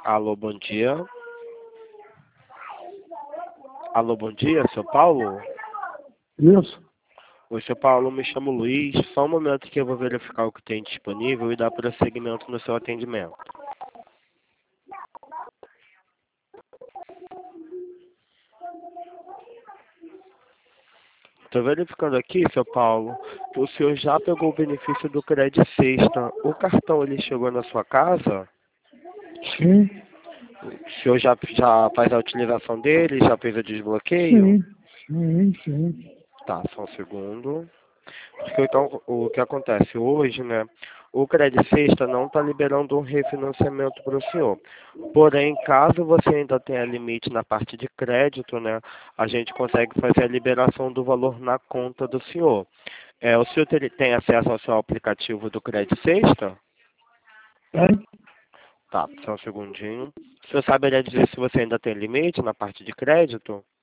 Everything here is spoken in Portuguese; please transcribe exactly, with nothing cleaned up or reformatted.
Alô, bom dia. Alô, bom dia, seu Paulo? Isso. Oi, seu Paulo, me chamo Luiz. Só um momento que eu vou verificar o que tem disponível e dar prosseguimento no seu atendimento. Estou verificando aqui, seu Paulo, que o senhor já pegou o benefício do Crédito Sexta. O cartão, ele chegou na sua casa? Sim, O senhor já, já faz a utilização dele? Já fez o desbloqueio? sim, sim, sim. Tá, só um segundo. Porque então, o que acontece hoje, né? O Crédito Sexta não está liberando um refinanciamento para o senhor. Porém, caso você ainda tenha limite na parte de crédito, né? A gente consegue fazer a liberação do valor na conta do senhor. É, o senhor ter- tem acesso ao seu aplicativo do Crédito Sexta? Tem? Tá, só um segundinho. O senhor saberia dizer se você ainda tem limite na parte de crédito?